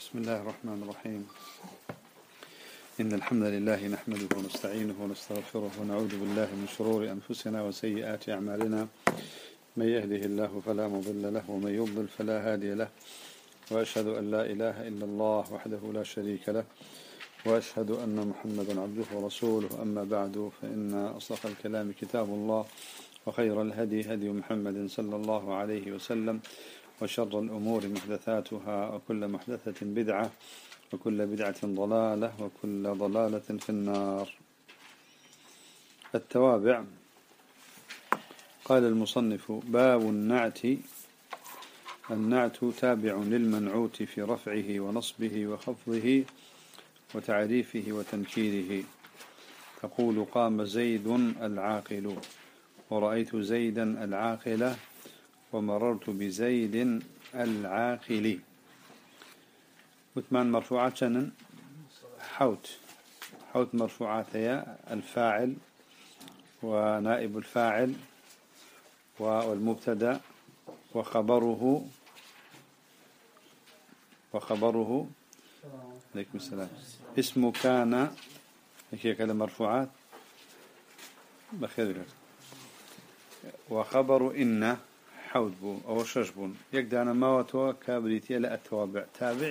بسم الله الرحمن الرحيم. إن الحمد لله نحمده ونستعينه ونستغفره ونعوذ بالله من شرور أنفسنا وسيئات أعمالنا. من يهده الله فلا مضل له ومن يضلل فلا هادي له، وأشهد أن لا إله إلا الله وحده لا شريك له، وأشهد أن محمدا عبده ورسوله. أما بعد، فإن أصدق الكلام كتاب الله، وخير الهدي هدي محمد صلى الله عليه وسلم، وشر الأمور محدثاتها، وكل محدثة بدعة، وكل بدعة ضلالة، وكل ضلالة في النار. التوابع. قال المصنف: باب النعت. النعت تابع للمنعوت في رفعه ونصبه وخفضه وتعريفه وتنكيره. تقول: قام زيد العاقل، ورأيت زيدا العاقلة، ومررت بزيد العاقل. وثمان مرفوعات شنن حوت مرفوعات هي الفاعل ونائب الفاعل والمبتدا وخبره عليكم السلام. اسم كان هي كلمة مرفوعات بخير. وخبر إن حوت بو أو شجبون يقدر ما وتو كابريتي لا التوابع.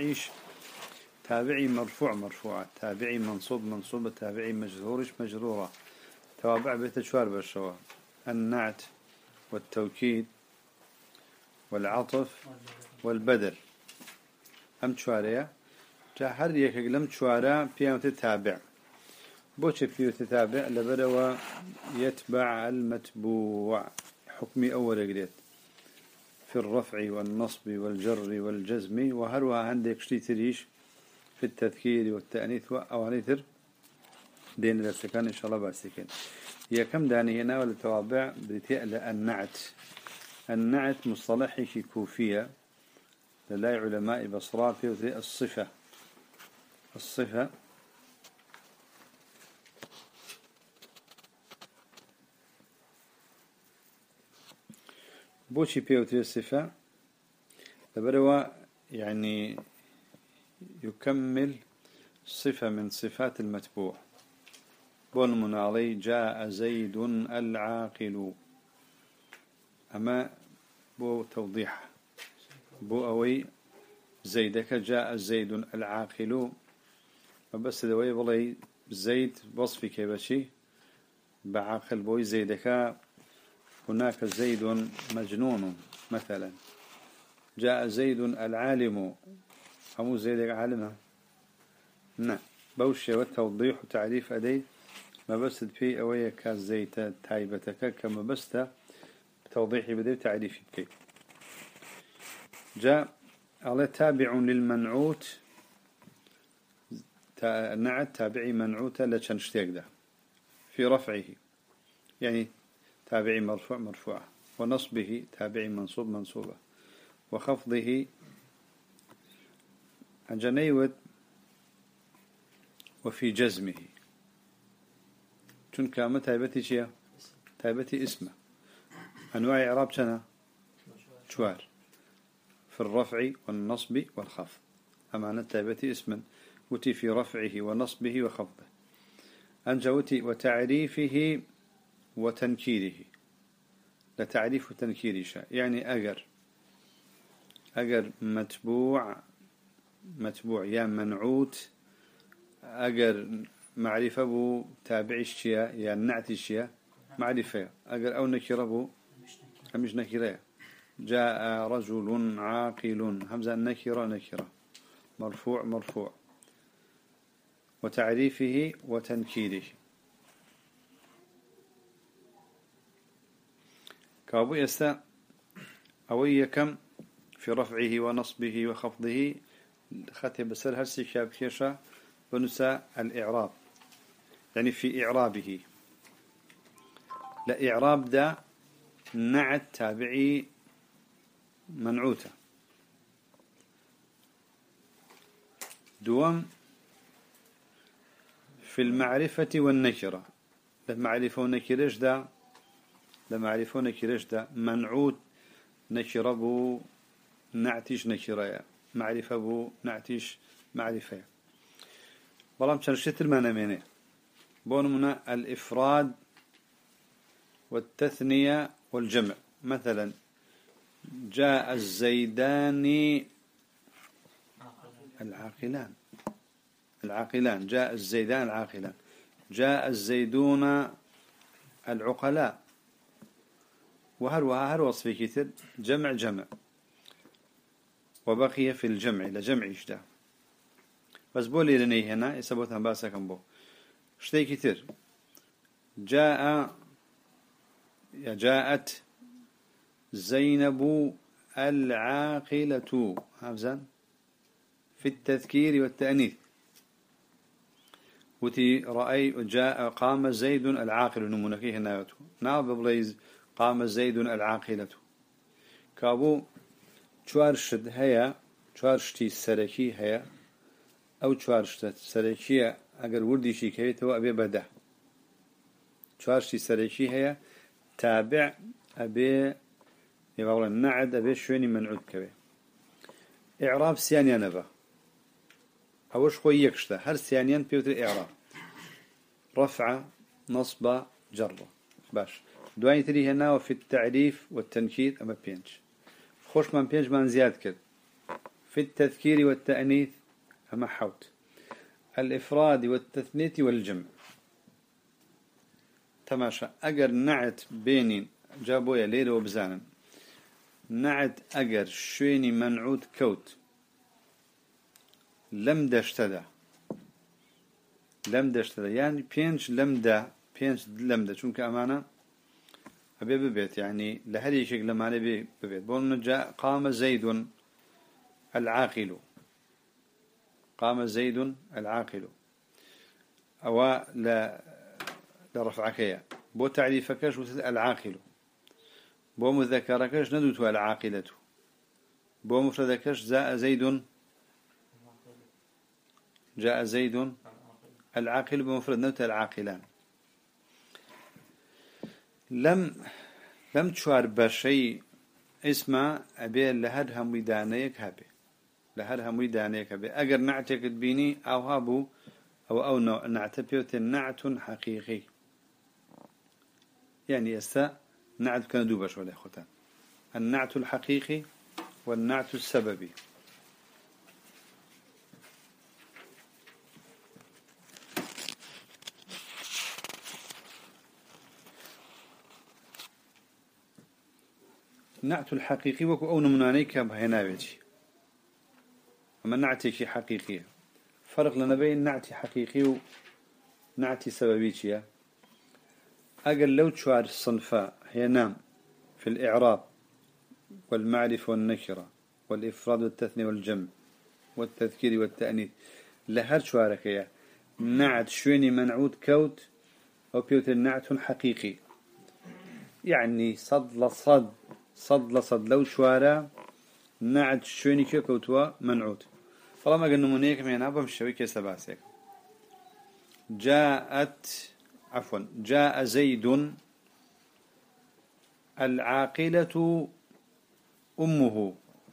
تابعي مرفوعات، تابعي منصوب، تابعي مجرورة. توابع بتشوار بالشوا: النعت والتوكيد والعطف والبدل. أم تشواريا جاهر يكلم تشوارا بيوت تتابع. بوش بيوت تتابع لبدوا يتبع المتبوع. حكمي أول قريت في الرفع والنصب والجر والجزم، وهروها عندك شتي تريش في التذكير والتأنيث وأوانيثر دين الاستكان إن شاء الله بأستكان. هي كم داني هنا والتوابع بتأل النعت مصطلحي كوفية للا علماء بصرا في الصفة بوشي بيوتري الصفة لبروا يعني يكمل صفة من صفات المتبوع. بون علي: جاء زيد العاقل. أما بو توضيح بو أوي زيدك جاء زيد العاقل، وبس دوي بلي زيد وصفي كيبشي بعاقل بوي زيدك. هناك زيد مجنون مثلا. جاء زيد العالم، همو زيدك عالمه. نعم، بوشي والتوضيح وتعريف أدي ما بست في أويا كالزيت تايبتك كما بست بتوضيحي بدي تعريفي بكي. جاء على تابع للمنعوت. نعت تابعي منعوت لتشنشتيك ده في رفعه، يعني تابعي مرفوعة، ونصبه تابعي منصوبة، وخفضه أنجنيوت، وفي جزمه تنكا ما تايبتي شيا تايبتي اسمه. أنواع إعراب شنا شوار في الرفع والنصب والخفض. أمانة تايبتي اسما وتي في رفعه ونصبه وخفضه. أنجوتي وتعريفه وتنكيره. لتعريف وتنكير شاء، يعني أجر متبوع يا منعوت. أجر معرفة بو تابع الشيء يا نعت الشيء معرفة. أجر أو نكرة بو مش نكرة. جاء رجل عاقل، همزة نكرة مرفوع. وتعريفه وتنكيره. كابو يستا أوي كم في رفعه ونصبه وخفضه. خاتي بسر هرسي شاب كيشا ونسى الإعراب، يعني في إعرابه. لا إعراب دا نعت تابعي منعوته. دوام في المعرفة والنكرة. لمعرفة ونكرش دا منعوت نكرة بو نعتش نكرة. معرفة بو نعتيش معرفة. بلام شرشتر ما نمينه بونمنا الإفراد والتثنية والجمع. مثلا جاء الزيدان العاقلان جاء الزيدان العاقلان، جاء الزيدون العقلاء، وهر وصفي كتير جمع. وبقي في الجمع لجمع إجدا بس بولي لني هنا يثبتها باسا كم بو شتي كتير جاءت زينب العاقلة حافظا في التذكير والتأنيث. وتي جاء قام زيد العاقل نمونكيه نايته ناب بليز قام زيد العاقلة كابو چوارشت هيا چوارشتي سركي هيا او چوارشت سركي اگر وردي شي كيتو ابي بده چوارشتي سركي هيا تابع ابي يقول النعد ابي شوني منعود كبي اعراب سيانيا نبا اوش خو يكشته هر سيانيان بيوتر اعراب رفع نصب جر باش دواني تري هنا وفي التعريف والتنكير اما بينج خوش من بينج من زياد كد في التذكير والتأنيث اما حوت الافراد والتثنية والجمع. تماشا اگر نعت بينين جابويا ليلة وبزانا نعت اگر شويني منعود كوت لم دشتدا يعني بينج لمدا چونك امانه ابي ببيت يعني لهذه شكل لما ابي ببيت بون جاء قام زيد العاقل او لا لرفعك بو تعريفكش العاقل بو مذكركش ندوت العاقلة بو مفردكش جاء زيد العاقل بمفرد نوت العاقلان. لم تشوار بشيء اسمه أبي لهر هم ويدانيك هبي أجر نعتك تبيني أو هابو أو نعتبيوت نعت حقيقي يعني نعت كان دوبش ولا خطان النعت الحقيقي والنعت السببي. النعت الحقيقي وكو أو نمنانيك بهنا بيجي أما نعتي حقيقية فرق لنا بين نعتي حقيقي ونعتي سببية. أقل لو تشوار الصنفاء هي نام في الإعراب والمعرفة والنكرة والإفراد والتثنية والجمع والتذكير والتأنيث لهر شوارك يا نعت شويني منعود كوت أو بيوت النعت حقيقي يعني صد لصد لو شوارا نعت شويني كوتوا منعود طالما قلنا منيك من أبا مشوي كيسباسك. جاء زيد العاقلة أمه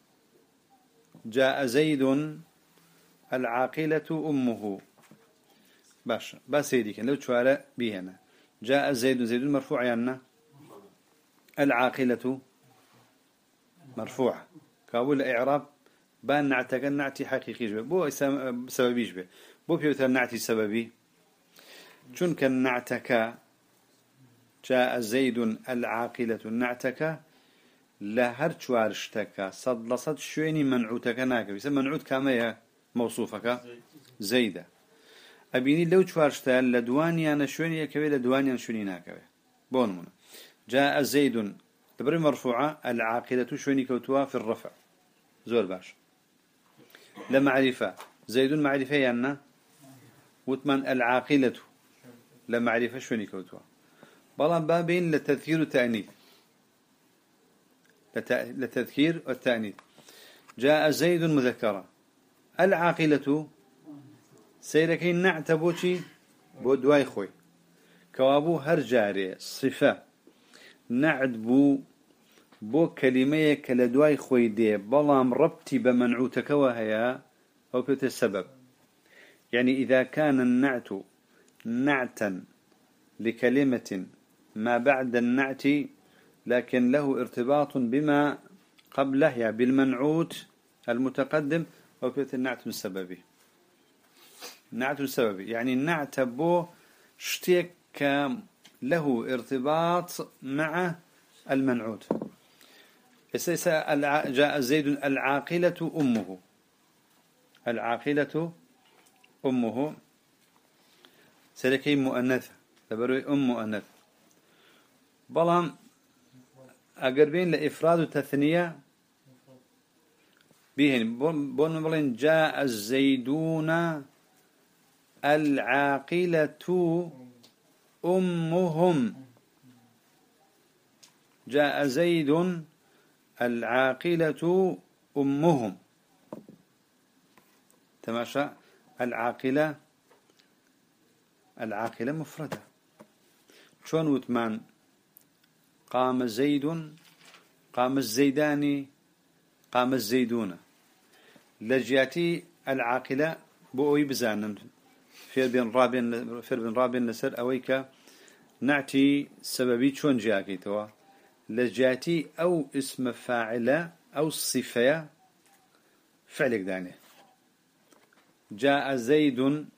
باش بس هيك لو شوارا بيهنا جاء زيد مرفوع يعني العاقلة مرفوعة كابول إعراب بان نعتي حقيقي جبه بو سببي جبه بو بيوتر نعتي سببي چون كان نعتك جاء زيد العاقلة نعتك لهر چوارشتك صد لصد شويني منعوتك ناكب يسمى منعوت كامية موصوفك زيدة أبيني لو چوارشتا لدوانيان شويني يكبه لدوانيان شويني ناكبه بونمنا جاء زيد تبري مرفوعة العاقلة شويني كوتوا في الرفع زور باش لمعرفة زيد معرفة يعني وثمان العاقلة لمعرفة شويني كوتوا بلان بابين للتذكير والتأنيث للتذكير والتأنيث جاء زيد مذكرة العاقلة سيركين نعتبوشي بودواي خوي كوابو هر جاري صفة نعد بو بو كلمة كالدواي خويدي بلام ربطي بمنعوتك وهي أو بيت السبب. يعني إذا كان النعت نعتا لكلمة ما بعد النعت لكن له ارتباط بما قبله، يعني بالمنعوت المتقدم، أو بيت النعت من سببه. نعت السبب يعني النعت بو شتيك له ارتباط مع المنعوت. جاء زيد العاقلة أمه، العاقلة أمه سلكي مؤنثة تبروي مؤنث. بلام أقربين لإفراد تثنية بهن بون بلين جاء الزيدون العاقلة أمهم، جاء زيد العاقلة أمهم. تماشى. العاقلة مفردة. شون وثمان قام زيد، قام الزيدان، قام الزيدون. لجياتي العاقلة بؤي بزانا فير بن رابين نسر أويك نعتي سببي شون جاكي توا لجياتي أو اسم فاعلة أو صفة فعلك داني. جاء زيد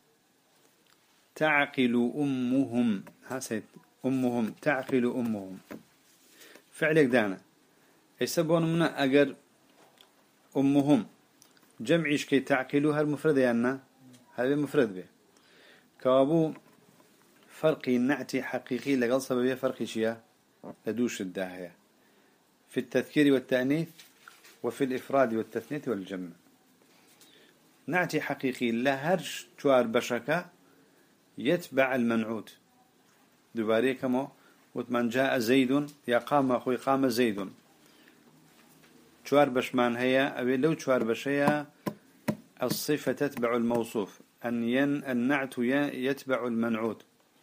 تعقل أمهم، هاسيت أمهم تعقل أمهم فعلك دانا. يسبون منا أجر أمهم جمعيش كي تعقلوها المفردة يعني هذا مفرد به. كابو فرقي نعتي حقيقي لقل سببية فرقي شيا لدوش الداهية في التذكير والتأنيث وفي الإفراد والتثنية والجمع. نعتي حقيقي لا هرش توار بشكة يتبع المنعوت دوباري كما وثمان جاء زيد يا قام أخوي قام زيد توار بشمان هي أبي لو توار بشيا الصفة تتبع الموصوف النعت يتبع المنعوت.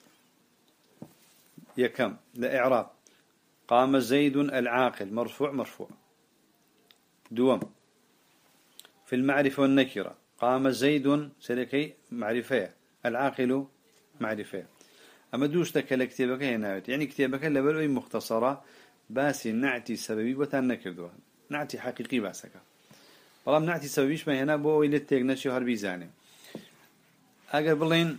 يكم لإعراب قام زيد العاقل مرفوع. دوم في المعرفة والنكرة قام زيد سلكي معرفة، العاقل معرفة. أما دوش تكل كتابك هنا يعني كتابك لبلوي مختصرة باسي نعتي سببي وتنكردوها نعتي حقيقي باسك. والله نعتي سببيش ما هنا بو إلى التجنش هربي زاني. أجر بلين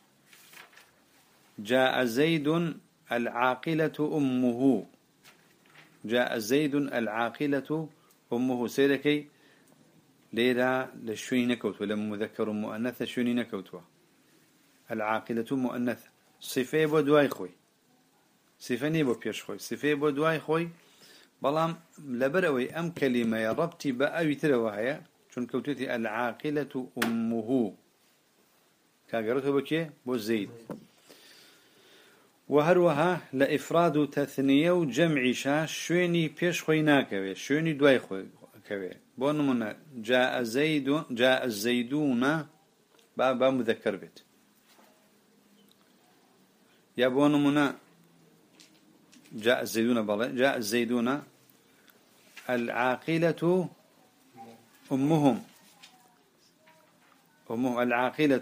جاء زيد العاقلة أمه، جاء زيد العاقلة أمه سيركي ليرا لشوني نكوت ولا مذكر مؤنث شوني نكوتوا. العاقلة مؤنث صفة بدواي خوي، صفة نيبو بيش خوي، صفة بدواي خوي. بلام لبروي أم كلمة يا ربتي بأوي تروها شون كوتتي العاقلة أمه كاغرته بكيه بو زيد. وهروها لإفراد تثنية وجمع شاش شوني بيش خوي ناكوي شوني دواي خوي كوي. بونمنا جاء زيد جاء الزيدون بابا مذكر بيت. يا بونمنا جاء الزيدون بالله جاء الزيدون العاقلة أمهم العاقلة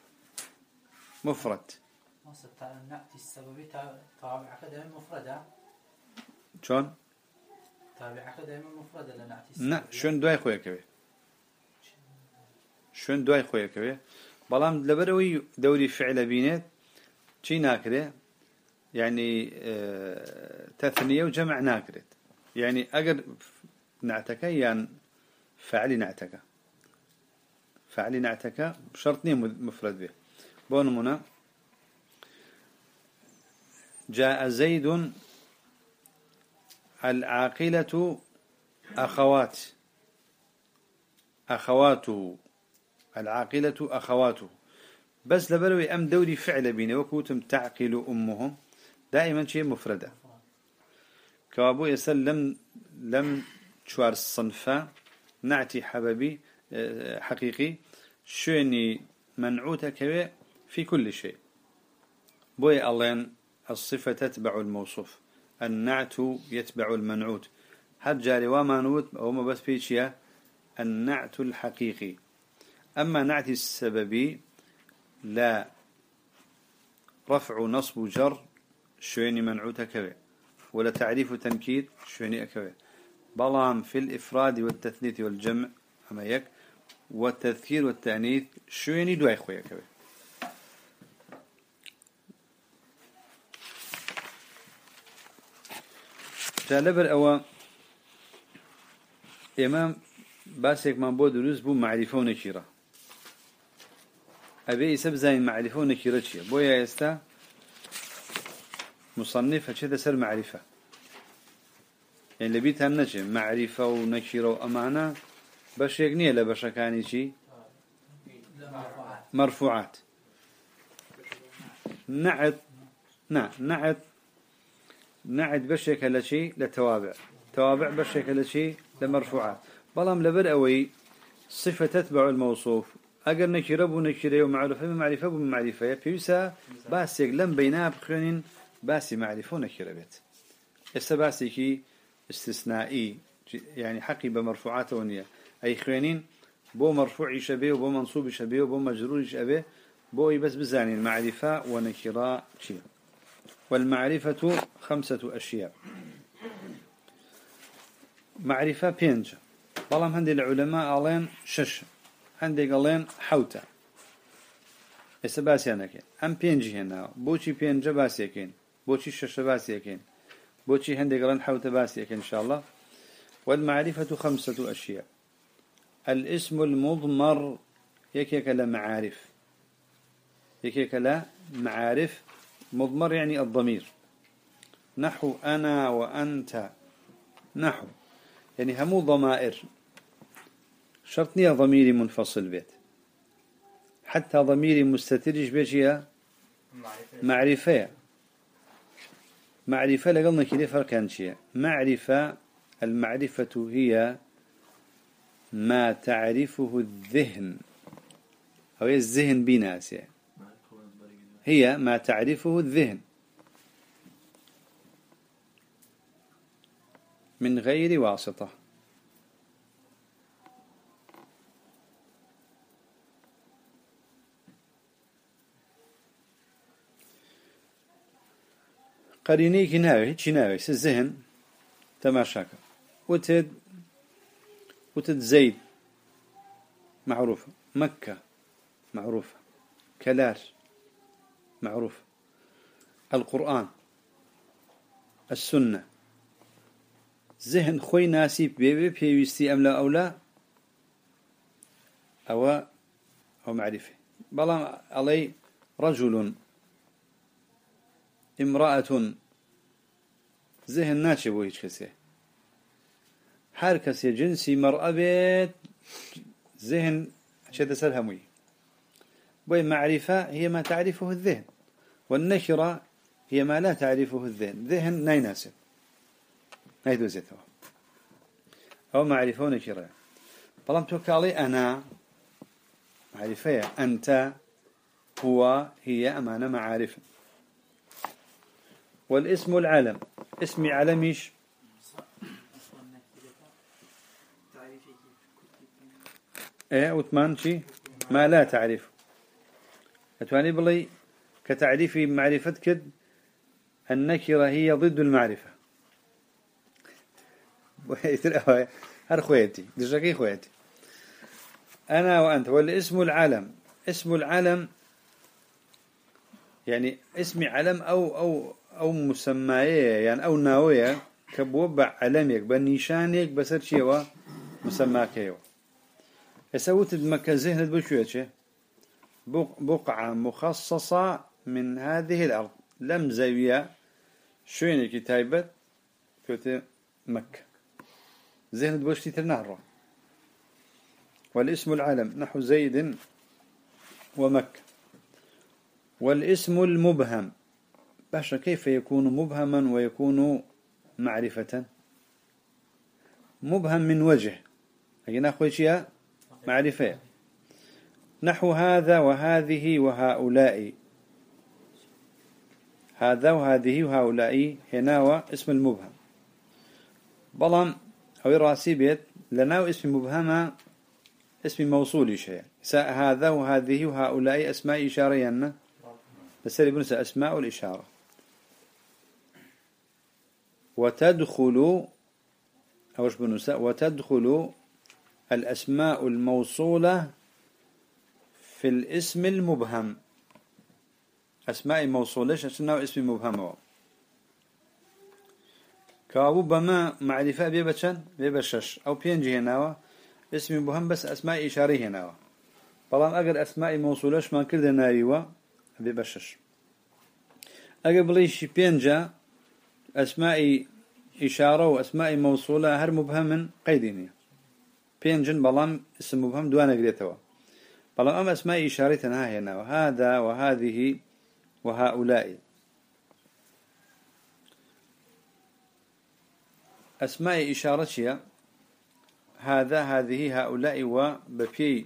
مفرد. نأتي السببي تابع كده مفردة. شون؟ تابع كده مفردة لنأتي السببي. نا شون دواي خويا كبي. شون دواي خويا كبي. بلام لبروي دوري فعل بينات شي ناكره يعني تثنية وجمع ناكرت يعني أجر نعتك يعني فعلي نعتك بشرطني مفرد به. بونمنا جاء زيد العاقلة أخواته العاقلة أخواته بس لبروي أم دوري فعل بينه وكوتم تعقل أمهم دائما شيء مفردة. كوابو يسلم لم شوار الصنفة نعتي حبابي حقيقي شوني منعوتك في كل شيء. بوي ألين الصفة تتبع الموصوف النعت يتبع المنعوت هر جاري وما نوت أو ما بس فيشيا النعت الحقيقي. أما نعت السببي لا رفع نصب جر شويني منعوت كوي ولا تعريف تنكير شويني أكوي بلام في الإفراد والتثليث والجمع أما يك والتذكير والتأنيث شويني دواي خويا كوي. جالبر أو إمام باسك من بود رزبو معرفة ونكيرة أبي يسب زين معرفة ونكيرة شيء بويا يستا مصنف هكذا سر معرفة يعني اللي بيتها النجم معرفة ونكيرة وأمانة باش يقنية لباشا كاني شي مرفوعات نعت نعت بشك لشي لتوابع توابع بشك لشي لمرفوعات بلام لبرأوي صفة تتبع الموصوف أجر نكيرة ونكيرة ومعرفة بمعرفة بمعرفة بيوسا باسك لم بينها بخير باسي معرفة ونكيرة بيت باسي كي استثنائي يعني حقي بمرفوعات ونية أي خيانين بو مرفوع شبيه وبو منصوب شبيه وبو مجرور شبيه بو بس بزاني المعرفة ونكيرة شيء. والمعرفة 5 أشياء معرفة بينج بلام هندي العلماء قالين 6 هندي قالين حوتة باسي أنا كين أم بينجي هنا بوشي بينج باسي كين بوشي 6 باسي كين بوشي هندي قالين حوتة باسي كين إن شاء الله. والمعرفة 5 أشياء الاسم المضمر يكيك لا معارف يكيك لا معارف مضمر يعني الضمير نحو أنا وأنت نحو يعني همو ضمائر شرطني ضميري منفصل بيت حتى ضميري مستترج بيجيها معرفة لقلنا كده فرقان شيء معرفة المعرفة هي ما تعرفه الذهن أو هي الذهن بناس هي ما تعرفه الذهن من غير واسطة قرينيك ناوي هيك ناوي الذهن تماشاك وتد زيد معروفة مكة معروفة كلار معروفة القرآن السنة ذهن خوي ناسي بيوستي أم لا أو لا أو معرفة بلا علي رجل امرأة ذهن ناشي بوهيش كسي هر كسي جنسي مرأة بيت ذهن شد سلهموي بوي معرفة هي ما تعرفه الذهن والنكرة هي ما لا تعرفه الذهن ذهن لا يناسب ما يدوزيته أو معرفة ونكرة بلام توكالي أنا معرفة أنت هو هي أمانة معارف. والاسم العلم اسمي علميش وثمان شيء ما لا تعرف أتواني بلي كتعريف معرفتك النكرة هي ضد المعرفة هر خويتي دجاكي خويتي أنا وأنت. والاسم العلم اسم العلم يعني اسمي علم أو مسماية يعني أو ناوية كبوبع علمك بنيشانك بسر شيء مسماك يسوت بمكة ذهن بشوية بقعة مخصصة من هذه الأرض لم زاوية شويني كتابة كتب مكة ذهن بوشتي تنهر. والاسم العلم نحو زيد ومكة. والاسم المبهم باشا كيف يكون مبهما ويكون معرفة؟ مبهم من وجه أي نأخذ شيء معرفة نحو هذا وهذه وهؤلاء هذا وهذه وهؤلاء هنا اسم المبهم بلام أو راسي بيت لنا اسم مبهمة اسم موصول شيء هذا وهذه وهؤلاء أسماء إشارية بس اللي بنسى أسماء الإشارة وتدخل أوش بنسى وتدخل الأسماء الموصولة في الاسم المبهم أسماء موصولة أسماء اسم مبهم كابو بما معرفة بيبشش أو بينجي هنا اسم مبهم بس أسماء إشارية هنا طالما أجر أسماء موصولة ما كده نايوة بيبشش أجر بليش بينجا أسماء إشارة وأسماء موصولة هر مبهم قيدينية بينجن بلام اسم مبهم دوانا قريتوا بلام أم أسماء إشارة هنا هنا وهذا وهذه وهؤلاء أسماء إشارة هذا هذه هؤلاء وبفي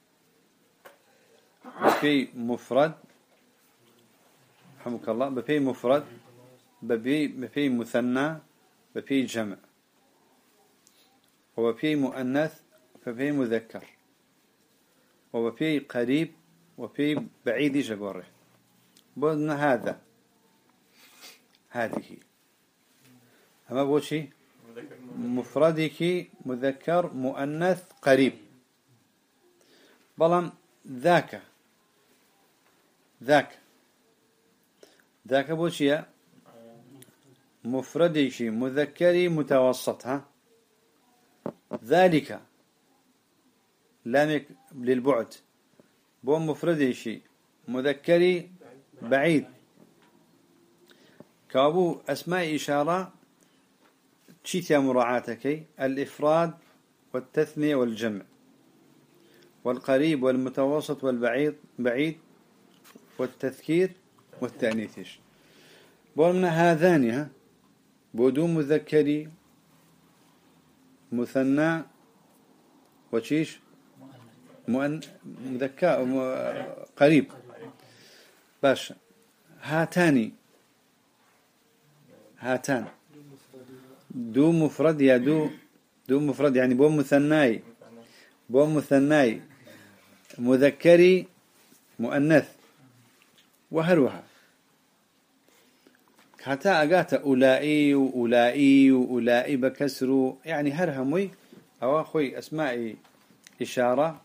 مفرد رحمك الله بفي مفرد بفي مثنى بفي جمع وبفي مؤنث بفي مذكر وبفي قريب وفي بعيد جبره بقولنا هذا هذه أما بوشي مفردك مذكر مؤنث قريب بلام ذاك بوشي مفردك مذكري متوسط ها ذلك لامك للبعد بو مفردك مذكري بعيد كابو أسماء إشارة شيتيا مراعاتك الإفراد والتثنية والجمع والقريب والمتوسط والبعيد والتذكير والتأنيث بولنا هذان بودو مذكري مثنى وشيش مذكر قريب باش هاتان دو مفرد يا دو مفرد يعني بو مثناي مذكري مؤنث وهروها حتى أقات أولئي بكسر يعني هرهمي أو أخوي أسماء إشارة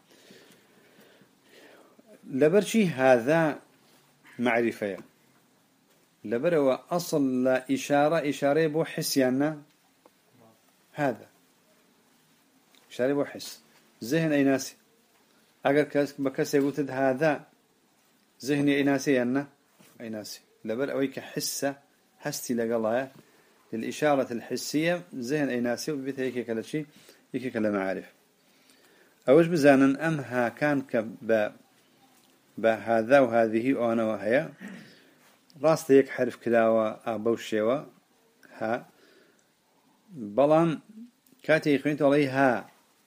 لبرشي هذا معرفة لبروا أصل إشارة بو حسيانا هذا إشارة بو حس ذهن أي ناسي أقر بكسر قلت هذا ذهني أي ناسي أي ناسي لبر أويك حسة حستي لقلايا للإشارة الحسية ذهن أي ناسي وبيت هيك كلا شيء هيك كلا معارف أوش بزانا أمها كان بهذا وهذه أنا وهي راست هيك حرف كلاوة أبوشيوة ها بلان كاتي يخوينت عليه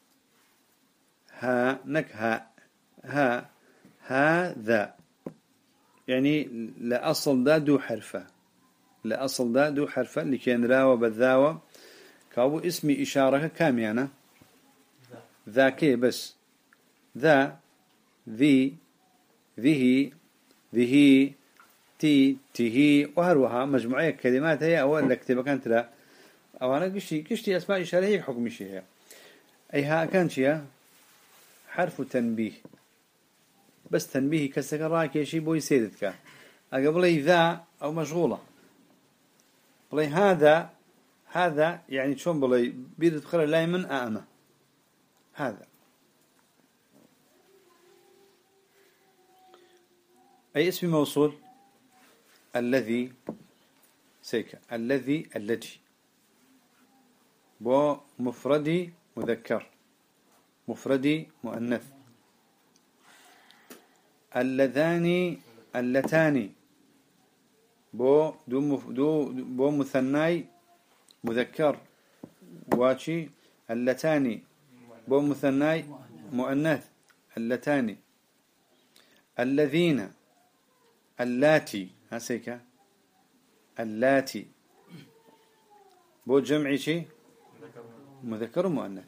ها نك ها هذا يعني لأصل دا دو حرفة اللي كان راوة بالذاوة كابو اسمي إشارة كاميانة ذاكي بس ذا ذي ذه ذه تيه وهروها مجموعية كلمات هي أول لكتبة كانت لا أو أنا كشتي أسماء إشارة هي حكم شيء هي أي ها كان شيء حرف تنبيه بس تنبيه كسكراك يا شيء بوي سيدتك أقبلي ذا أو مشغولة بلي هذا يعني شون بلي بيد تخرج لا من أأمة هذا أي اسم موصول الذي سيكا التي بو مفردي مذكر مفردي مؤنث اللتان بو بو مثناي مذكر واشي اللتان بو مثناي مؤنث اللتان الذين اللاتي هسيكا اللاتي بو جمعي شي مذكر ومؤنث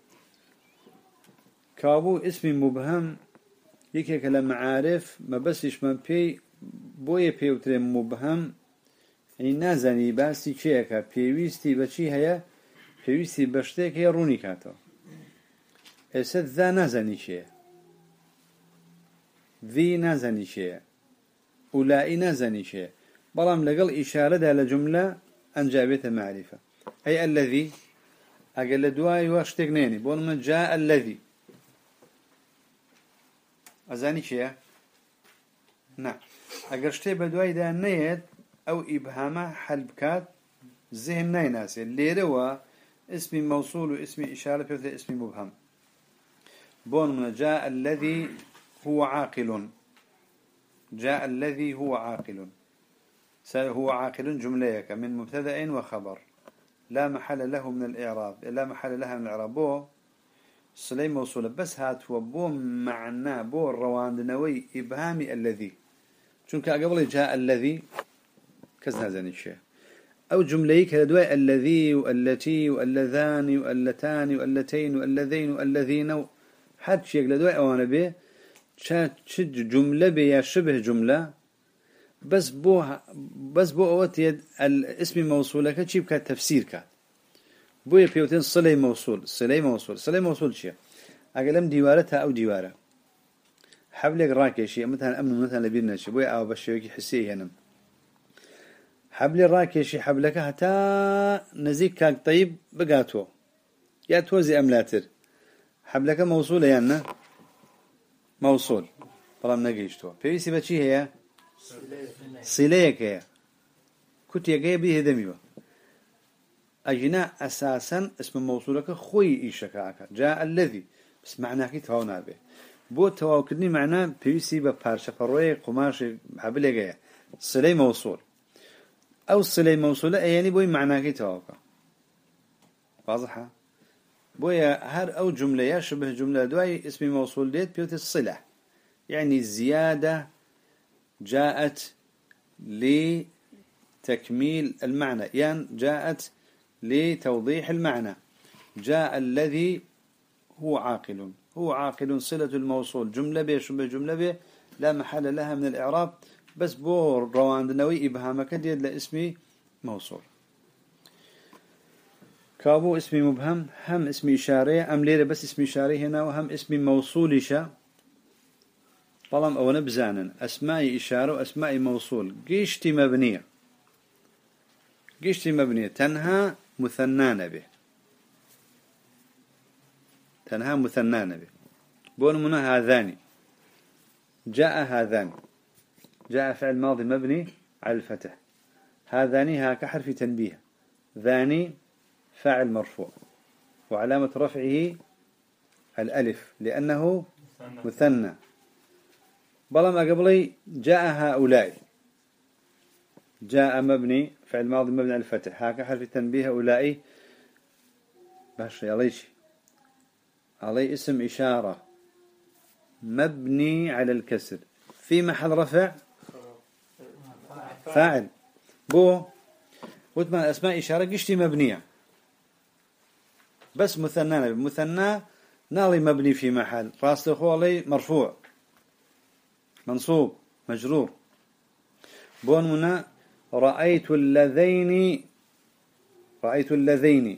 كابو اسم مبهم يكي كلام معارف ما بسش من بي بوي بي وتري مبهم يعني نازني باسي چيكا بيويستي بچي هيا بيويستي بشتيك هي روني كاتو اسد ذا نازني شيء ذي نازني شيء أولئي نازني شيء بلام لقل إشارة على جملة أنجابتها معرفة أي الذي أقل دواي واشتقنيني بقول من جاء الذي أزاني شيء نعم أقرشتي بدواي دا نيت أو إبهامة حلبكات ذهن نايناسي اللي روا اسم موصول واسم إشارة في اسم مبهم بون من جاء الذي هو عاقل جاء الذي هو عاقل هو عاقل جمليك من مبتدأ وخبر لا محل له من الإعراب لا محل لها من الإعراب بو صلي موصولة بس هات وبو معنا بو الرواندنوي إبهامي الذي چونك قبل جاء الذي كزنا زين الشيء أو جمليك هدواء الذي والتي واللذان واللتان واللتين واللذين والذين حد شيء لدواء أوانا به شد جملة بيا شبه جملة بس بو أوت يد الاسم موصول لك شيء كتفسير كات بو يبيوتين صلي موصول صلي موصول شيء أقلم ديوارتها أو ديوارة حبلك راكي شيء مثلا أمن مثلا لبيرنا شيء بو أو بشيوكي حسيه هنم حبل راكي شيء حبلك حتى نزيك كاك طيب بقاتو يا توزي أملاتر حبلك موصولة يعني موصول طالما نجيشتو بيسي بتشي هي صليك هي كنت يجي به دميوه أجناء أساسا اسم موصولك خوي إيشكاك جاء الذي بس معناه كي تواونا به بو تواوكدني معناه بيسي ببارشة فروي قماش حبل جاي صلي موصول أو الصلة موصولة يعني بوي معناه كي تواوكا واضحة بويا هر أو جملة يشبه جملة دواي اسم موصول ديت بيوت الصلة يعني الزيادة جاءت لتكميل المعنى يعني جاءت لتوضيح المعنى جاء الذي هو عاقل صلة الموصول جملة بيشبه جملة بي لا محل لها من الإعراب بس بور رواندنوي إبهامك ديال لاسم موصول كابو اسم مبهم هم اسم إشارة أم ليرة بس اسم إشارة هنا وهم اسم موصول إشاء طالما أو نبزانا أسماء إشارة وأسماء موصول قيشتي مبنية تنهى مثنان به بون منا هذان جاء فعل ماضي مبني على الفتح هذان ها كحرف تنبيه ذاني فاعل مرفوع وعلامة رفعه الألف لأنه مثنى بلما قبلي جاء هؤلاء جاء مبني فعل ماضي مبني على الفتح ها كحرف تنبيه هؤلاء باش علي اسم إشارة مبني على الكسر في محل رفع فاعل بو وثمان أسماء إشارة قشتي مبنية بس مثنى نالي مبني في محل راس لخوالي مرفوع منصوب مجرور بون منا رأيت اللذين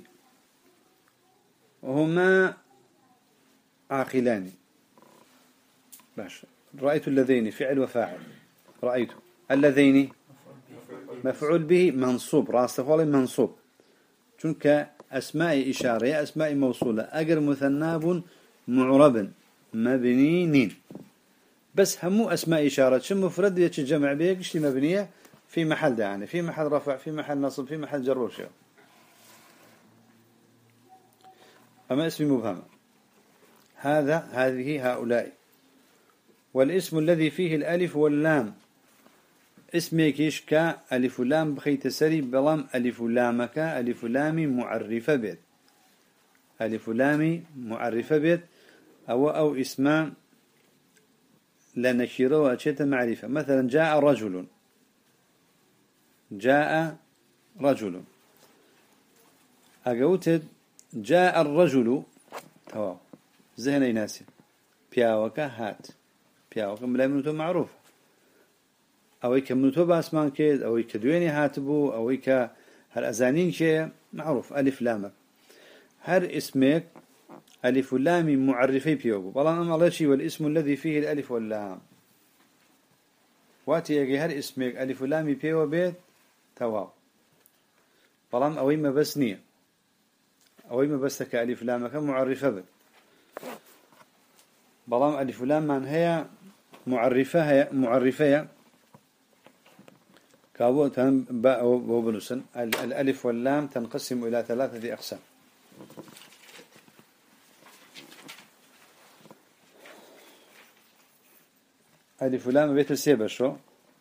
وهما عاقلان باش رأيت اللذين فعل وفاعل رأيت اللذين مفعول به منصوب راس لخوالي منصوب چونك أسماء إشارة أسماء موصولة أجر مثناب معرب مبنين بس همو أسماء إشارة شو مفرد يتجمع بيك شي مبنية في محل يعني في محل رفع في محل نصب في محل جر وشيء أما اسم مبهم هذه هؤلاء والاسم الذي فيه الألف واللام اسمك يشكى ألف لام بخيت سري بلام ألف لامك ألف لامي معرفة بيت ألف لامي معرفة بيت أو اسم لا نشيره وأشياء معرفة مثلا جاء رجل جاء رجل أقوتد جاء الرجل تواو ذهن ناسي بياوك هات بياوك ملا منوتو معروف أو كمنوتو باسمان كيد أو كدويني هاتبو أو هالأزانين شيء معروف ألف لامك هر اسمك ألف لام معرفي بيوبو والله أنا الله شيء والاسم الذي فيه الألف واللام واتي يجي هر اسمك ألف لام بيو بيت تواو والله أوي ما بس نية أوي ما بس كألف لامك معرفة بك والله ألف لام من هي معرفة كابو تن باء وبنسن الألف واللام تنقسم إلى 3 أقسام ألف ولام بيت السيبر شو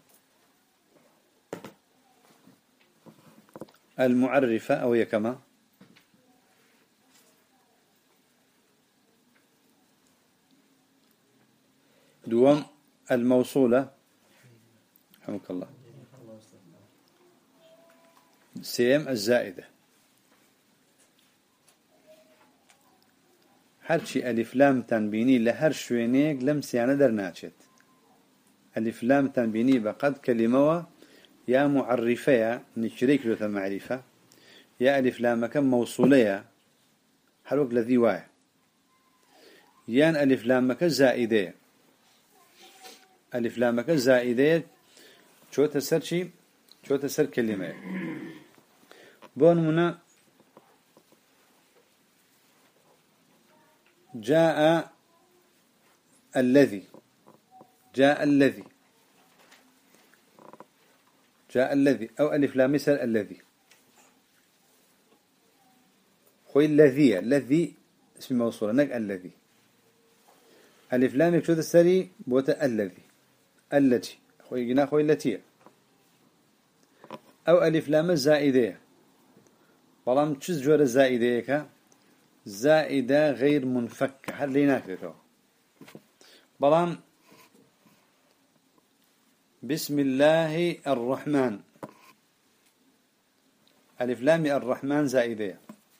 المعرفة أو هي كما دوام الموصولة رحمك الله سيم الزائدة هرشي ألف لام تنبيني لهر شوينيك لم سيانة درناتشت ألف لام تنبيني بقد كلمة يا معرفة نشريك له معرفة يا ألف لام كم موصولة حروك الذي واحد يان ألف لام كزائدة ألف لام كزائدة شو تسر شيء شو تسر كلمة بون منا جاء الذي جاء الذي جاء الذي أو ألف لام مثل الذي خوي الذي اسم موصول نك الذي ألف لام شو تسري بوتا التي خوي جنا خوي التي أو ألف لام زائدة والله تشز جور الزائدة زائدة غير منفكة هل لينا كده بلام بسم الله الرحمن ألف لام الرحمن زائدة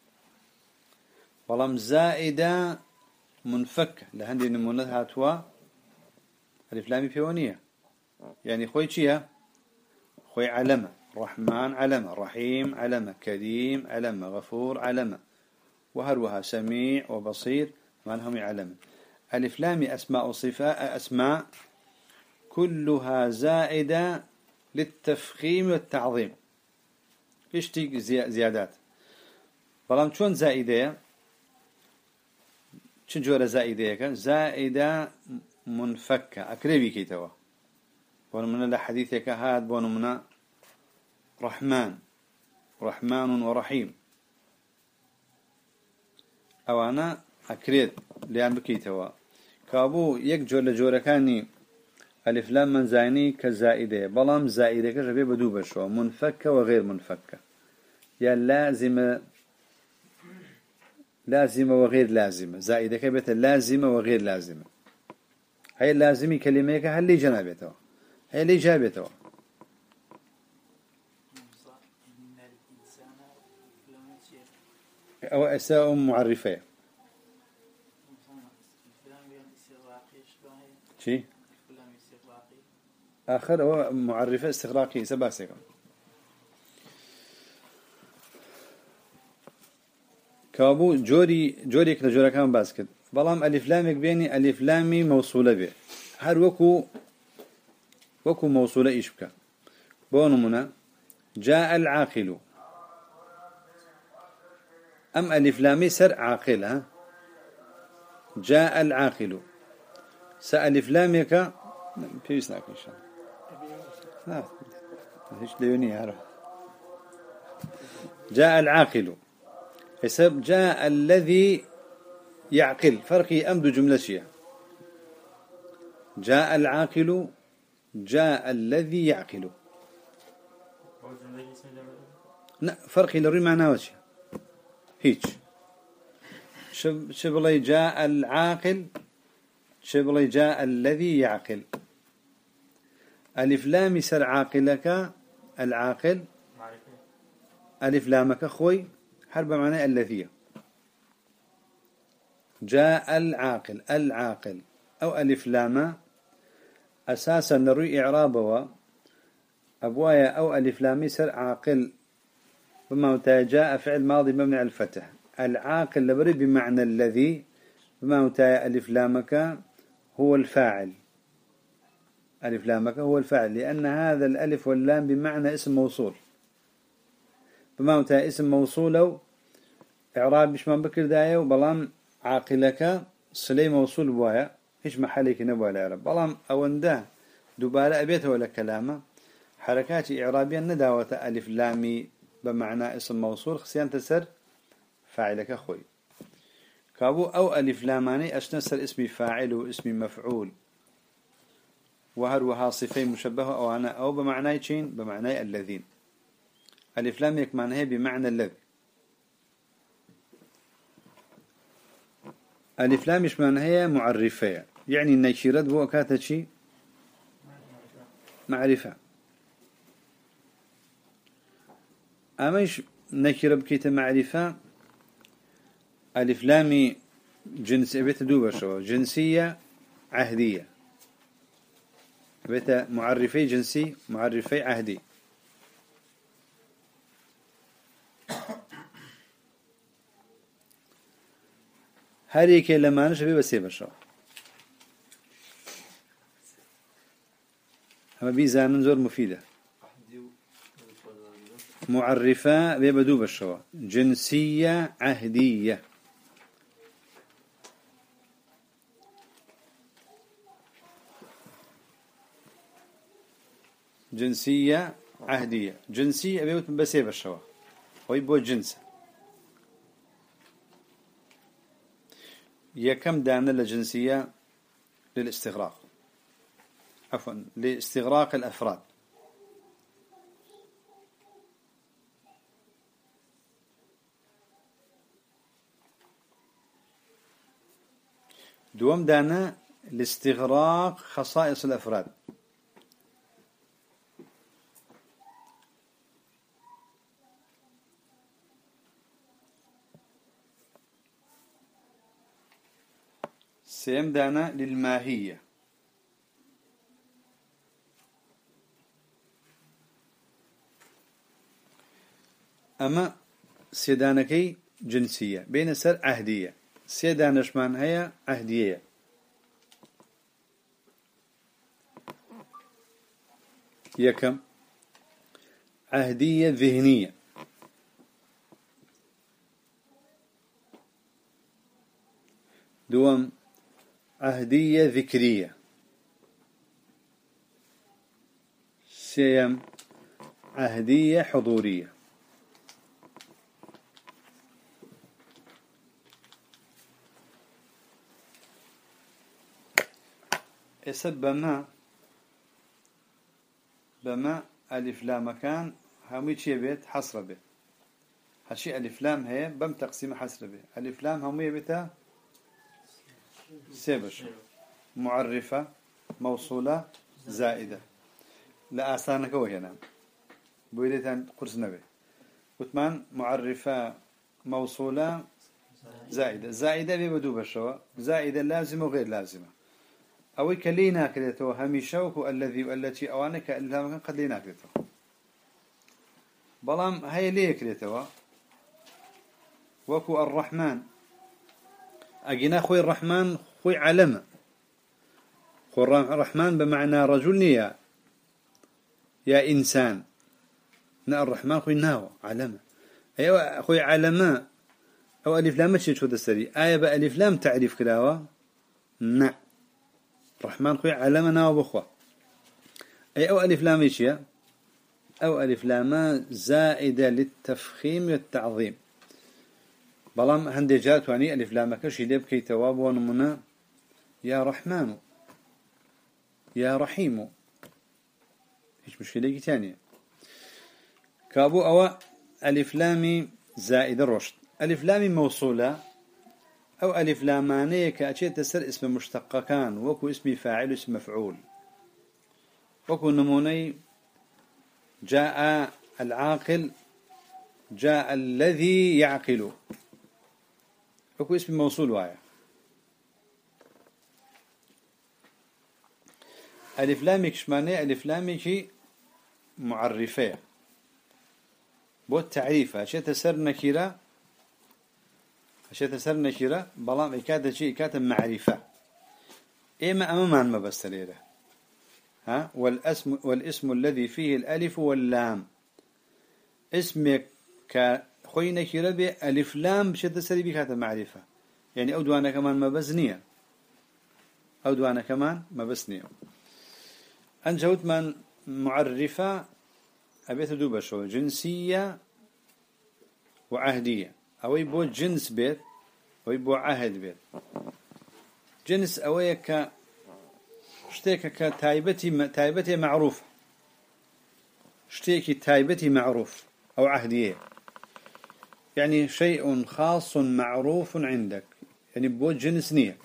بلام زائدة منفكة لهندي نمونتها توا ألف لام بيونية يعني خوي شيا خوي علمة رحمن علمة رحيم علمة كريم علمة غفور علمة وهروها سميع وبصير ما لهم علمة ألف لام أسماء صفاء أسماء كلها زائدة للتفخيم والتعظيم إيش تيجي زيادات فلام شون زائدة شنجورة زائدة زائدة منفكة أكريبي كيتوا ونمنا لحديثك هاد ونمنا رحمن ورحيم أو أنا أكريد لأن بكيتوا كابو يكجور لجوركاني ألف لام من زايني كزائدة بلام زائدة كجبي بدو بشوا منفكة وغير منفكة يا لازمة وغير لازمة زائدة كبت لازمة وغير لازمة هاي اللازمي كلمة هل لي جنابتها هي لي جابتها أو أساء معرفة شيء آخر هو معرفة استغراقي سباسكم كابو جوري كنجورا كان باسكت بلام ألف لامك بيني ألف لامي موصولة به هر وكو موصولة إيشبك بونمنا جاء العاقل أم ألف لامي سر عاقل ها جاء العاقل سألف لامك بيسناك إن شاء الله هيش ليوني عارف جاء العاقل حسب جاء الذي يعقل فرقي أمد جملة شيء جاء العاقل جاء الذي يعقل لا فرقي لري معناه وشي هيج شبلي جاء العاقل شبلي جاء الذي يعقل ألف لام سر عاقلك العاقل معرفة ألف لامك خوي حرب معناه الذي جاء العاقل العاقل أو ألف لام أساسا نروي إعرابه أبوايا أو ألف لامي سر عاقل بما جاء فعل ماضي مبني على الفتح العاقل لبري بمعنى الذي بما ألف لامك هو الفاعل ألف لامك هو الفاعل لأن هذا الألف واللام بمعنى اسم موصول بما اسم موصول أو إعراب بشمان بكر داية وبلام عاقلك صلي موصول بوايا إيش محلك نبوي العرب بلام أونده دوباره أبيته ولا كلامه حركات إعرابية نداوة ألف لامي بمعنى اسم موصول خصيان تسر فاعلك أخوي كابو أو ألف لاماني أشنسر اسم فاعل واسم مفعول وهروها صفين مشبهة أو أنا أو بمعنى شين بمعنى الذين ألف لام يك معناه بمعنى الذي ألف لام مش معناه معرفة يعني النكرات بو كاتت شيء معرفة أماش نكرة بكيت معرفة ألف لامي جنس بيت دوبة شو جنسية عهدية بيت معرفي جنسي معرفي عهدي هاريك لما نشبه بسيب شو أما بيزان زور مفيدة معرفة بيبدو بالشوا جنسية عهدية جنسية عهدية جنسية بيوت بسيب الشوا ويبو جنس يا كم دعنا للجنسية للاستغراق عفوا لاستغراق الأفراد دوم دانا لاستغراق خصائص الأفراد سيم دانا للماهية أما سيدانكي جنسية بين سر عهدية سيدانش من هي عهدية يكم عهدية ذهنية دوم عهدية ذكرية سيم عهدية حضورية اسب بما ألف لام كان همي شيء بيت حصر به هالشيء ألف لام هي بم تقسيم حصر به ألف لام همي بيتا سيبش معرفة موصولة زائدة لا أستانك وهي نعم بويلتان قرص نبي وثمان معرفة موصولة زائدة زائدة بيبدو بشوا زائدة لازمة وغير لازمة أو كلينا كذته هميشوك الذي والتي أوانك إلا قد لينا كذته بلام هاي ليه كذته وكو الرحمن أجينا خوي الرحمن خوي علمه خوي الرحمن بمعنى رجل يا إنسان نا الرحمن خوي ناو علمه أيوة خوي علماء أو ألف لام تشي شو تسري آية بألف لام تعريف كلاوة نا الرحمن خوي علمنا وبخوة أي أو ألف لام إيش أو ألف لام زائدة للتفخيم والتعظيم بلام هندي جات واني ألف لام كشي ليب كي تواب ونمنا يا رحمن يا رحيم إيش مشكلة ثانية كابو أو ألف لام زائد الرشد ألف لام موصولة أو ألف لامانية كأشياء تسر اسم مشتق كان وكو اسم فاعل اسم مفعول وكو نموني جاء العاقل، جاء الذي يعقل، أكو اسم موصول وايا. ألف لام كشمانية، ألف لام شي معرفة بو التعريف، أشياء تسر نكيرة، أشياء تسر نكيرة بلام إكادة شيء إكادة معرفة. إما أمام ما بس ليلة ها. والاسم الذي فيه الألف واللام اسمك كخوي نكيرة بألف لام بشدة سري بكادة معرفة، يعني أودوانا كمان ما بزنية، أودوانا كمان ما بزنية. أنجوت من معرفة أبيت دوبة شو جنسية وعهدية، أو يبو جنس بيت أو يبو عهد بيت. جنس أويك شتيك كتايبتي معروف، شتيك تايبتي معروف، أو عهدية يعني شيء خاص معروف عندك، يعني بو جنس نية.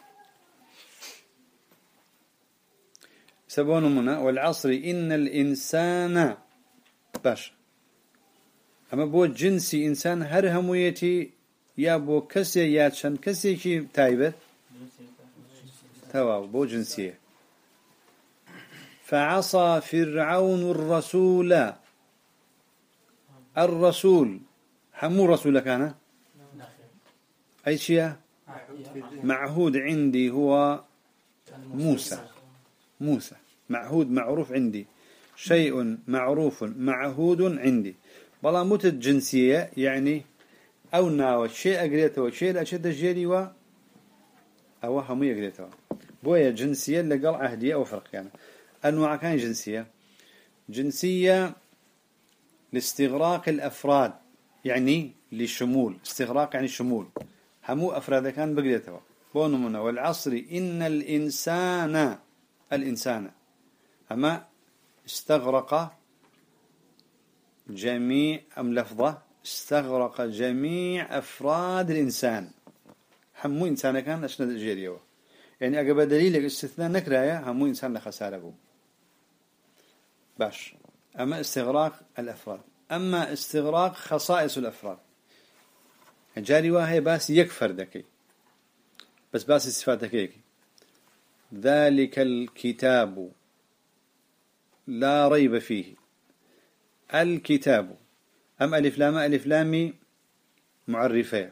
سبون منا والعصر إن الإنسان باش. أما بو جنسي إنسان هر همويتي يا بو كسي يا شن كسي كي تايبت تواو بو جنسية. فعصى فرعون الرسول، الرسول همو رسول كان أي شيء معهود عندي هو موسى معهود معروف عندي، شيء معروف معهود عندي. بلا موت الجنسية يعني أو ناوى شيء أقريته وشيء أشد الجيري أو هم يقريته بويا جنسية اللي قال عهدية أو فرق يعني. أنواع كان جنسية لاستغراق الأفراد، يعني لشمول، استغراق يعني شمول، همو أفراد كان بقريته. بونمنا والعصر إن الإنسان أما استغرق جميع أم لفظة استغرق جميع أفراد الإنسان، همو إنسان كان أشند الجيريو، يعني أقبل دليل استثناء نكرايا همو إنسان لخسارة بو باش. أما استغراق الأفراد، أما استغراق خصائص الأفراد جاري واهي باس يكفر دكي بس صفاتك ذلك الكتاب لا ريب فيه. الكتاب أم ألف لامي معرفة.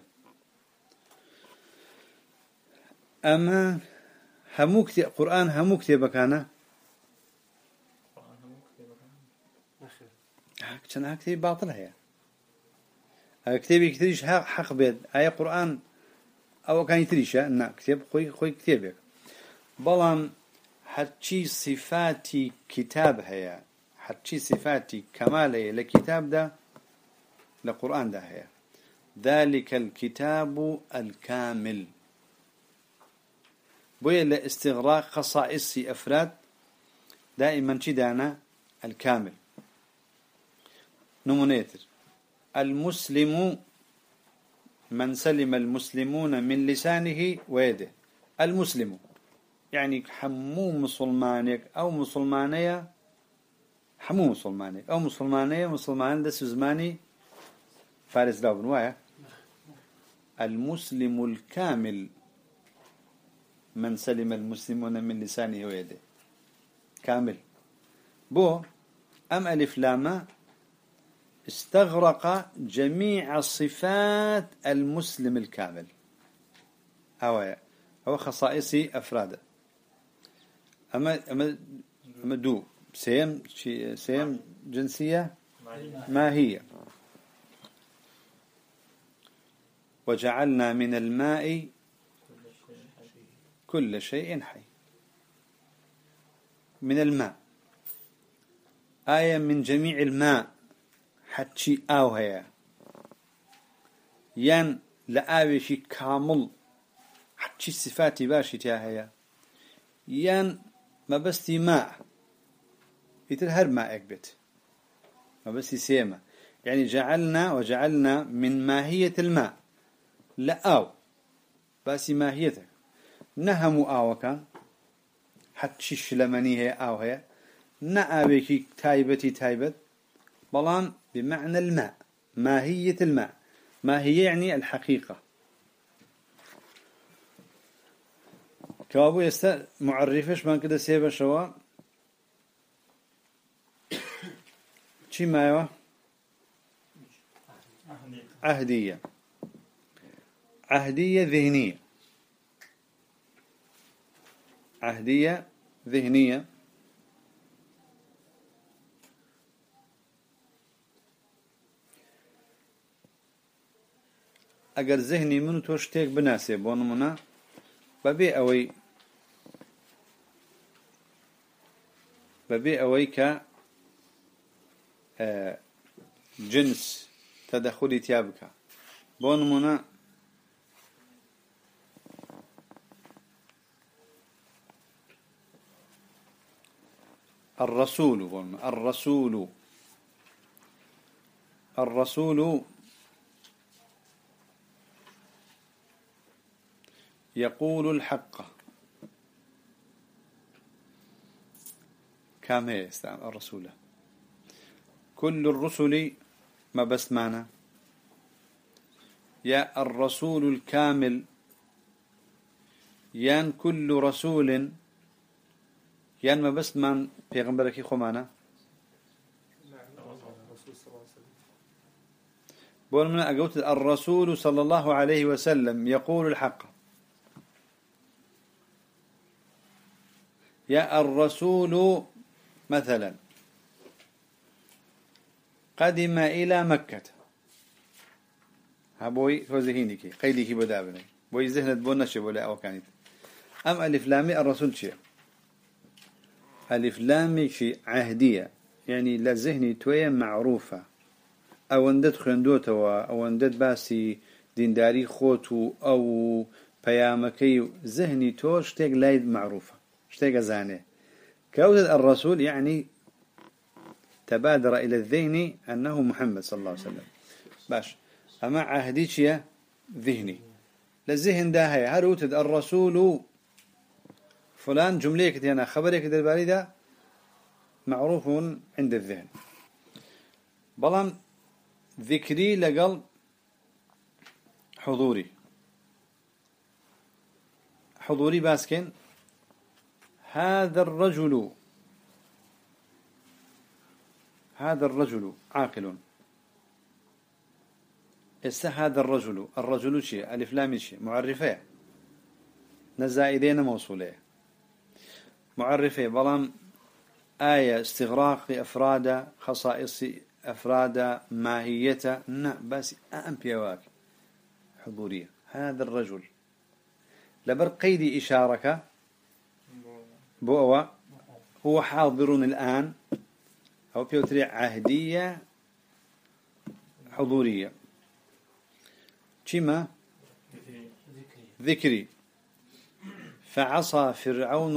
أما همو كتاب قرآن همو كتاب كان كان هكتب باطل هي كتابي كتيرش حق بيد أي قرآن أو كان يتريش نا كتاب خوي كتابك بلان حتى صفاتي كتاب هي، حتى صفاتي كمالي لكتاب ده لقرآن ده هي. ذلك الكتاب الكامل بويا لاستغراق خصائص أفراد دائما شدانا الكامل. نمونيتر المسلم من سلم المسلمون من لسانه ويده. المسلم يعني حمو مسلمانك أو مسلمانية، حمو مسلمانك أو مسلمانية مسلمان دس زماني فارس داون وايا. المسلم الكامل من سلم المسلمون من لسانه ويده كامل. بو أم ألف لام استغرق جميع صفات المسلم الكامل أو خصائص أفراده. أما دو سيم جنسية ما هي. وجعلنا من الماء كل شيء حي. من الماء آية من جميع الماء حتى هي ين لآوي كامل حتى صفاتي باشي هي ين ما بستي ماء يترهر ماء اكبت ما بستي سيما، يعني وجعلنا من ماهية الماء لآو باسي ماهيته نهم آوكا حتى الشلماني هي هي نآويكي تايبت بلان بمعنى الماء، ماهية الماء. ما هي يعني الحقيقة. كابو يستا معرفش من كده سيبه شوا شي مايوه عهدية. عهدية ذهنية. عهدية ذهنية. اگر ذهني منو توشتيك بناسي بونمنا ببي اوي ك جنس تدخلي تيابك بونمنا الرسول يقول الحق. كم هي الرسول؟ كل الرسل ما بس معنا يا الرسول الكامل يان كل رسول يان ما بس من پیغمبرك خو معنا بقول من أقولت الرسول صلى الله عليه وسلم يقول الحق. يا الرسول مثلا قدم إلى مكة هبوي فوزهينك قيدك بدابني بوي ذهنت بونش ولا أو كانت أم ألف لامي الرسول شيء ألف لامي شيء عهدية يعني لا ذهني تويا معروفة أو أندت خندوته أو أندت باسي دينداري خوتو أو بيامكي ذهني توش تيج لايد معروفة اشتيق زانه كوزد الرسول يعني تبادر إلى الذهن أنه محمد صلى الله عليه وسلم باش أما عهديشيا ذهني للذهن ده هي هروتد الرسول فلان جملة كتير خبرك دلبالي ده معروف عند الذهن. بلان ذكري لقل حضوري باسكن هذا الرجل عاقل. هذا الرجل شيء ألف لام شيء معرفة نزائدين موصولة معرفة بلام آية استغراق أفراد خصائص أفراد ماهية بس أمبيواك حضورية. هذا الرجل لبر قيد إشارك بوأوا هو حاضر الآن أو بيوتري عهدية حضورية. كما ذكري فعصى فرعون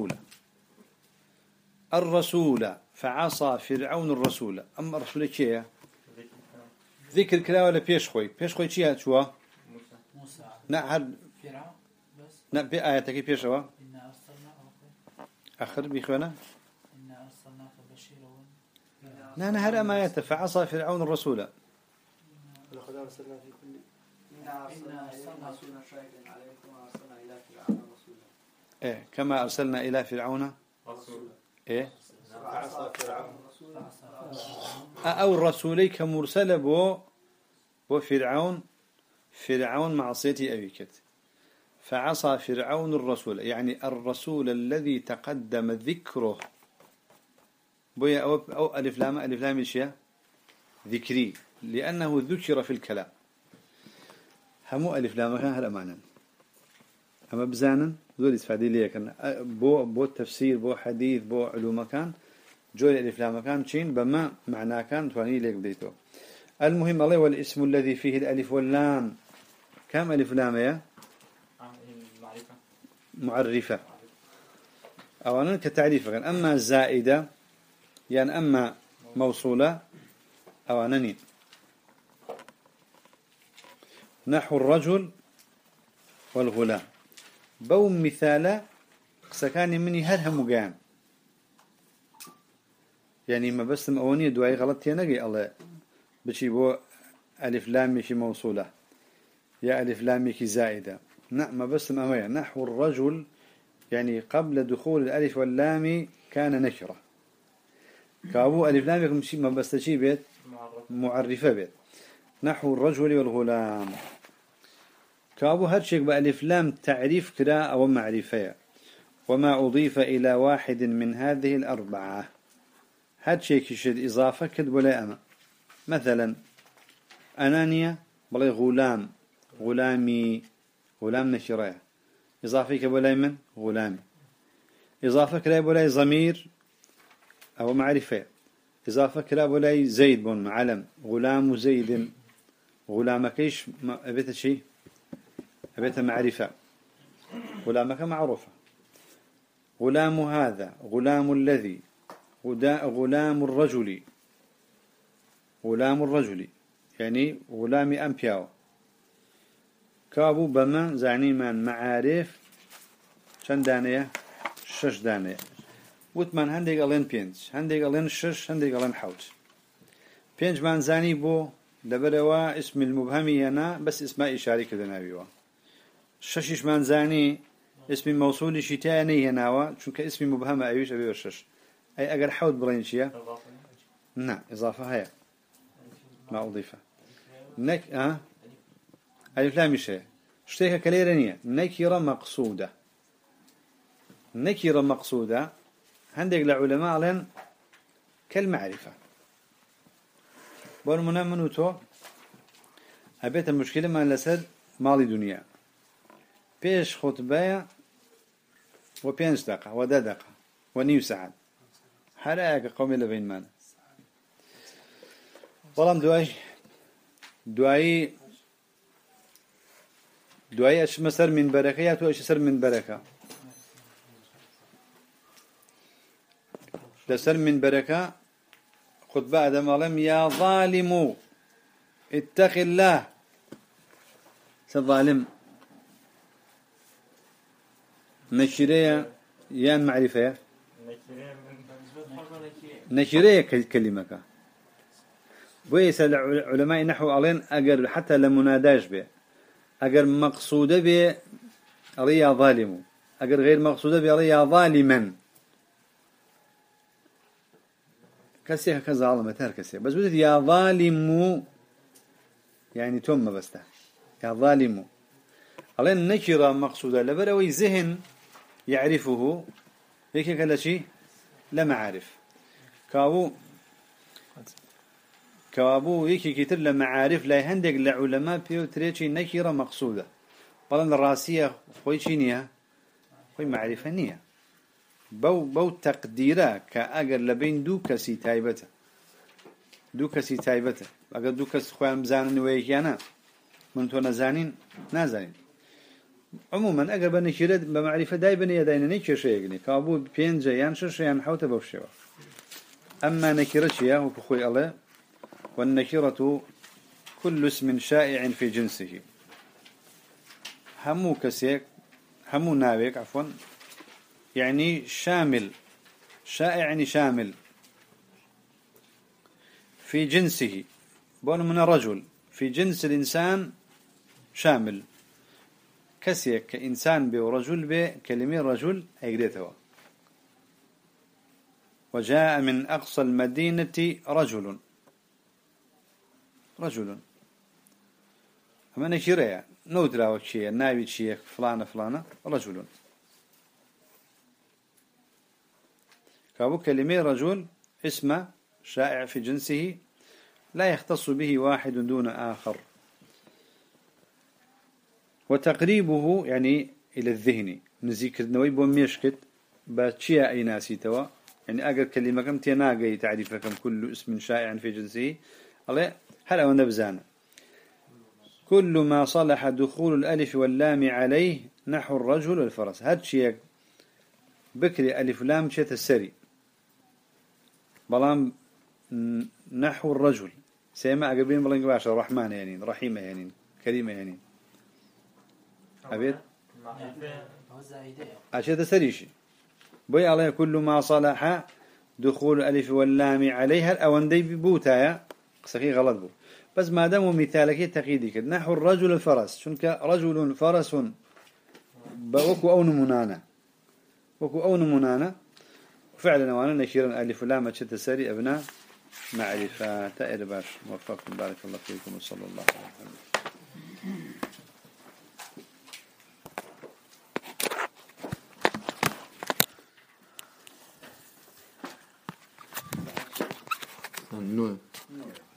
الرسول فعصى فرعون الرسول. أما الرسول كيه ذكر كلا ولا بيش خوي كيه شو موسى نعم فرعون بس نعم بآياتك بيش هو إنا أرسلناك آخر بيخونا إنا أرسلناك بشيرا نعم هذا ما فعصى فرعون الرسول. لقد أرسلنا في كل إنا أرسلنا رسولا شاهدا عليكم وأرسلنا إلى فرعون رسولا. إيه كما أرسلنا إلى فرعون رسولا. إيه فعصى فرعون رسولا. أو الرسولي كمرسل بو فرعون معصيتي أبيكت. فعصى فرعون الرسول يعني الرسول الذي تقدم ذكره بويا أو ألف لام شيء ذكري لأنه ذكر في الكلام. همو ألف لام كان هذا معنى. أما بزانا ذول يستفادي ليه كان بو تفسير بو حديث بو علوم كان جول ألف لام كان شين بما معناه كان تواني ليك بديته. المهم الله والاسم الذي فيه الألف واللام كم ألف لام يا معرفة أولا كتعريف كان أما زائدة يعني أما موصولة أولا نحو الرجل والغلام بوم مثال سكاني مني هرها مقام يعني ما بس أونية دعاء غلط ينقي الله بشي بو ألف لام في موصولة يا ألف لام في زائدة ما بس أوانية نحو الرجل يعني قبل دخول الألف واللام كان نكرة كابو ألف لام يكون شيء ما بس شيء بيت معرفة بيت نحو الرجل والغلام كابو هرشيك بألف لام تعريف كدا أو معرفة وما أضيف إلى واحد من هذه الأربعة هرشيك يشد إضافة كد ولا أما مثلا أنانية بلا غلام غلامي غلام نشرة إضافة كبلا من غلام إضافة كلا بلا ضمير أو معرفة إضافة كلا بلا زيد بن معلم غلام زيد غلامك إيش أبيت شيء أبيت معرفة غلامك معروفة غلام هذا غلام الذي غلام الرجل غلام الرجل يعني غلام أمبياو كابو بما زعني من معارف چند دانية 6 دانية وثمان هنديك ألين بينج هنديك ألين 6 هنديك ألين حوت بينج من زعني بو لبروا اسم المبهمي هنا بس اسماء إشاري كذا نبيوا 6 من زعني اسم موصول شتاني هنا چونك اسم مبهم أيش أبي 6 أي أجر حوت برينشيا نعم إضافة هي ما أضيفه ألف لام شيء اشتيها كليرنية نكرة مقصودة نكرة مقصودة عندك العلماء لين كالمعرفة بالمنا منو تو أبيت المشكلة ما لسد مالي دنيا بيش خطبة وبينش دقة ودا دقة ونيو ساعات حرائق قومي لبين مان ظلام دعاي ايش مسر من بركات وايش سر من بركة لسر من بركة خطبة آدم علم يا ظالم اتق الله سظالم نشرية يان معرفة نشرية كلمة ويس العلماء نحو علين أجر حتى لمناداش به أجر مقصودة به ريا ظالم أجر غير مقصودة به ريا ظالما كسيه كذا ظالم تار كسيه بس بدي يا ظالم يعني توم بسته يا ظالم علين نكرة مقصودة لبروي ذهن يعرفه هيك كلا شيء لا معارف كابو هيك كتير لمعارف لا هندق لعلماء بيو تريشي نكرة مقصودة بلان الراسية خوي شينية خوي معرفة نية بو تقديره كأجر لبين دو كسي تايبته أجر دو كسي خوام زانن ويكيانا من تو نزانين عموما أجر بنكرة بمعرفة دايبن يدين نكر شيء يعني كابو بين جيان شيان حوته بوشوا أما نكرة شيء هو بخوي الله والنكرة كل اسم شائع في جنسه همو كسيك همو نابك عفوا يعني شامل شائع يعني شامل في جنسه بون من الرجل في جنس الإنسان شامل كسيك كإنسان به ورجل به كلمة رجل أيقدته وجاء من أقصى المدينة رجل أما نكرة نودرا وشيء ناوي شيء فلانة رجل كابو كلمة رجل اسمه شائع في جنسه لا يختص به واحد دون آخر وتقريبه يعني إلى الذهن نزيك نوي بوميشكت باتشيا أي ناسي توا يعني أقل كلمة كم تناقي تعريفكم كل اسم شائع في جنسه الله هلا ونبزان كل ما صلح دخول الألف واللام عليه نحو الرجل والفرس هاد شيء بكري ألف لام شيء السري بلام نحو الرجل سيما أقربين بلان قباشا رحمن يعني رحيمة يعني كريمة يعني أبيت أشياء تسريشي بوي عليه كل ما صلح دخول الألف واللام عليها الأوندي ببوتايا قصكي غلط بو بس ما دام مثالك تقييدي كده نحو الرجل الفرس شنك رجل فرس وكو أو نمونانا وكو أو نمونانا فعلا وانا نشيرا ألف واللام أشد السري أبناء معرفة تائر باش موفقكم بارك الله فيكم وصلى الله عليه وسلم. النون